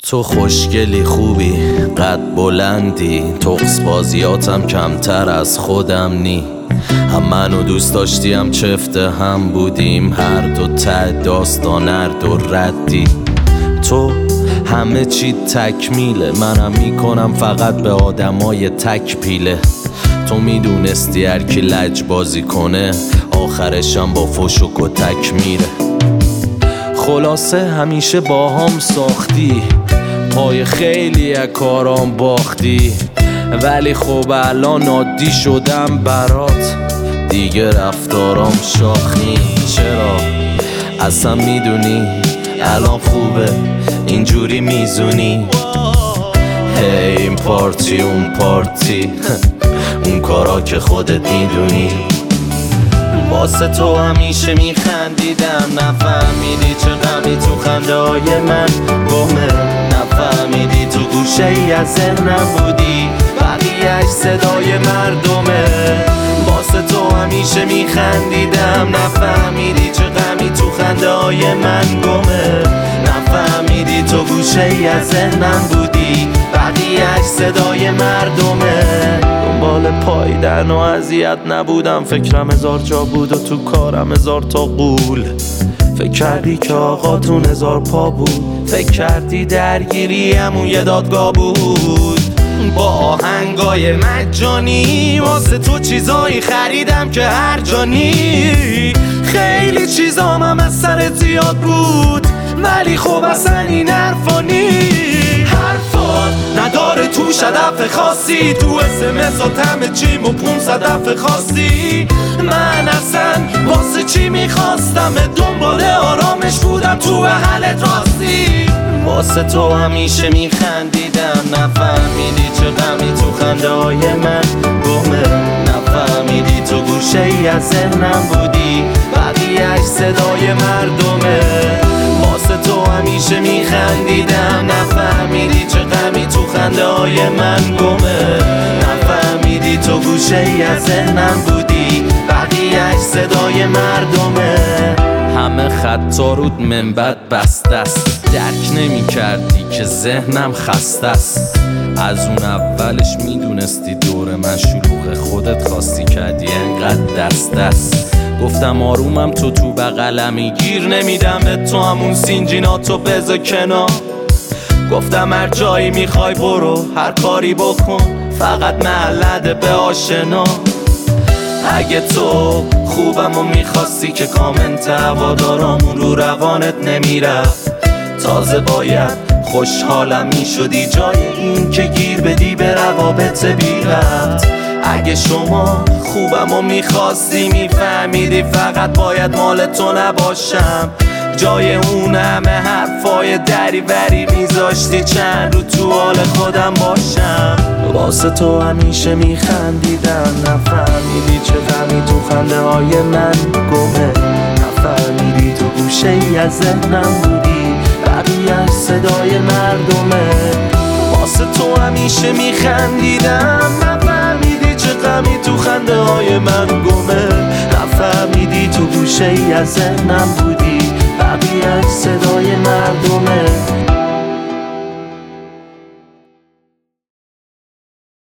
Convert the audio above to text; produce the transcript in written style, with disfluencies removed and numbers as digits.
تو خوشگلی خوبی قد بلندی، تقص بازیاتم کمتر از خودم نی. هم منو دوست داشتی هم چفت هم بودیم، هر دو ته داستان هر دو ردی. تو همه چی تکمیله، منم میکنم فقط به آدمای تک پیله. تو میدونستی هر کی لج بازی کنه آخرشم با فش و کتک میره. خلاصه همیشه با هم ساختی، پای خیلی کارام باختی، ولی خب الان عادی شدم برات، دیگه رفتارام شاخی. چرا اصلا میدونی الان خوبه اینجوری میزونی؟ هی این پارتی اون پارتی اون کارا که خودت میدونی. واسه تو همیشه میخندیدم، نفهمیدی چه غمی تو خنده های من گمه. نفهمیدی تو گوشه ای از ذهنم بودی، بقیهش صدای مردمه. واسه تو همیشه میخندیدم، نفهمیدی چه غمی تو خنده های من گمه. نفهمیدی تو گوشه ای از ذهنم بودی، بقیهش صدای مردمه. دنبال پایدن و اذیت نبودم، فکرم هزار جا بود و تو کارم هزار تا قول. فکر کردی که آقاتون هزار پا بود، فکر کردی درگیری همون یه دادگاه بود. با آهنگای مجانی واسه تو چیزایی خریدم که هر جانی. خیلی چیزام هم از سرت زیاد بود، ولی خب اصلا این حرفا حرفات نداره توش هدف خاصی، تو اسمسات همه چیم و 500 دفعه خواستی. من اصلا واسه چی میخواستم؟ دنبال آرامش بودم تو حالت راستی. واسه تو همیشه میخندیدم، نفهمیدی چه غمی تو خنده های من گمه. نفهمیدی تو گوشه ای از ذهنم بودی، بقیهش صدای مردمه. واسه تو همیشه میخندیدم، نفهمیدی چه غمی تو خنده های من گمه. نفهمیدی تو گوشه ای از ذهنم بودی، بقیهش صدای مردمه. همه خطا رود منبت بسته است، درک نمی کردی که ذهنم خسته است. از اون اولش میدونستی دور من شلوغه، خودت خواستی کردی انقدر دست. گفتم آرومم تو بغلمی، گیر نمیدم به تو، همون سینجیناتو بذار کنار. گفتم هر جایی میخوای برو، هر کاری بکن، فقط محلده به آشنا. اگه تو خوبم و میخواستی که کامنت هوادارامون رو روانت نمیرفت، تازه باید خوشحالم میشدی جای این که گیر بدی به روابط بی ربط. اگه شما خوبم و میخواستی میفهمیدی فقط باید مال تو نباشم، جای اون همه حرفای دریوری میذاشتی چند رو تو حال خودم باشم. واسه تو همیشه میخندیدم، نفهمیدی چه غمی تو خنده های من گمه. نفهمیدی تو گوشه ای از ذهنم بودی، بقیهش صدای مردمه. واسه تو همیشه میخندیدم، نفهمیدی چه غمی تو خنده های من گمه. نفهمیدی تو گوشه ای از ذهنم بودی، بقیهش صدای مردمه.